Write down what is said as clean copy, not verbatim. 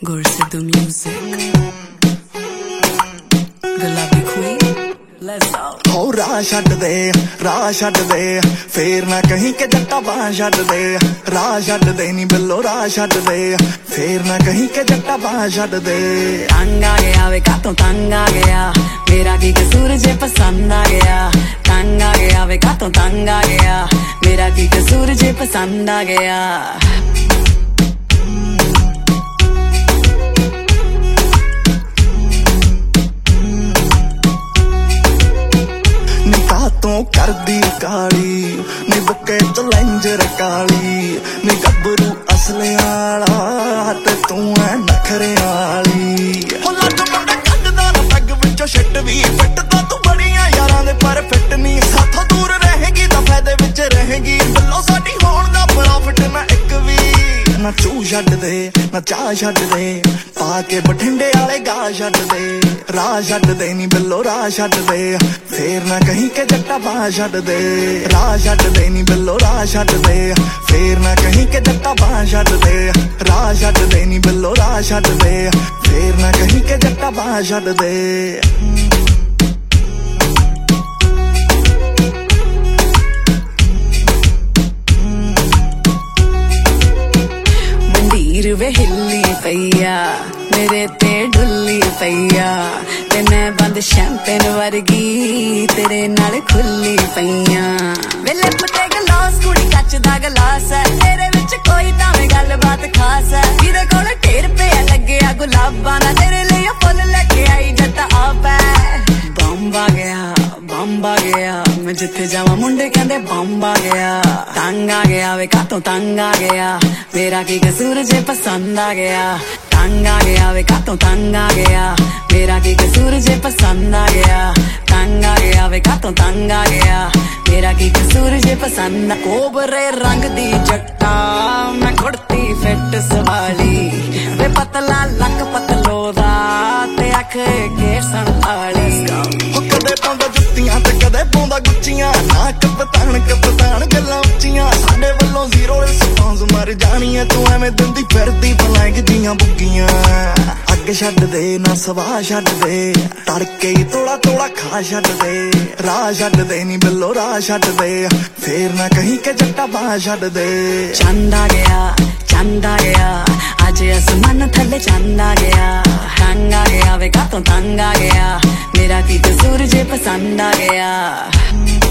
Gorsidu music, Gulabi queen, let's go. हो राह छड्ड दे फेर ना कहीं के जट्टा बाह छड्ड दे राह छड्ड दे नी बिल्लो राह छड्ड दे फेर ना कहीं के जट्टा बाह छड्ड दे तंग आ गया वे कातों तंग आ गया मेरा की कसूर जे पसंद आ गया तंग आ गया वे कातों तंग आ गया मेरा की कसूर जे पसंद आ गया तू करदी काली नी बुके चलेंजर काली नी गबरू असले आला ते तू है नखरे वाली हो लग मुंडा कड्डदा ना पैग विचों शिट भी फिट ता तू बड़ियां यारां दे पर फिट नी साथों दूर रहेगी तां फायदे विच रहेगी बिल्लो साडी होण दा प्रॉफिट ना एक भी ना चू छड्ड दे ना चाह छड्ड दे पाके बठिंडे वाले गा छड्ड दे राह छड्ड दे नी बिल्लो राह छड्ड दे फेर ना कहीं के जट्टा बाह छड्ड दे राह छड्ड दे नी बिल्लो राह छड्ड दे फेर ना कहीं के जट्टा बाह छड्ड दे राह छड्ड दे नी बिल्लो राह छड्ड दे फेर ना कहीं के जट्टा बाह छड्ड दे वे हिल्ली पईया मेरे ते डुल्ली पईया ते मैं बंद शैंपेन वर्गी तेरे नाल खुल्ली पईया वे लिप ते गलास कुड़ी कच दा गलास है तेरे विच कोई तावें गलबात खास है जिदे कोल ढेर पे लग्गिया गुलाबां दा तेरे लिए फुल लेके आई जट्टा आप है बंब आ गया मैं जिथे जावां मुंडे कहंदे बंब आ गया तंग आ गया वे कातों तंग आ गया मेरा की कसूर जे पसंद आ गया तंग आ गया वे कातों तंग आ गया मेरा की कसूर जे पसंद आ गया तंग आ गया वे कातों तंग आ गया मेरा की कसूर जे पसंद कोबरे रंग दी जट्टा मैं कुड़ती फिट सवाली वे पतला लक पतलो दा ते अख के संभाली कदे पाउंदा जुत्तियां ते कदे पाउंदा गुच्चियां ना कपतान गल्लां उच्चियां साडे वल्लों जीरो रिस्पांस मर जानी है तू एवें दिंदी फिरदी बलैंग जियां बुग्गियां अग छड्ड दे ना सवा छड्ड दे तड़के ही तोड़ा तोड़ा खा छड्ड दे राह छड्ड दे नी बिल्लो राह छड्ड दे फेर ना कहीं के जट्टा बाह छड्ड दे चंद आ गया आज आसमान थल्ले चंद आ गया तंग आ गया वे कातों तंग आ गया मेरा की कसूर जे पसंद आ गया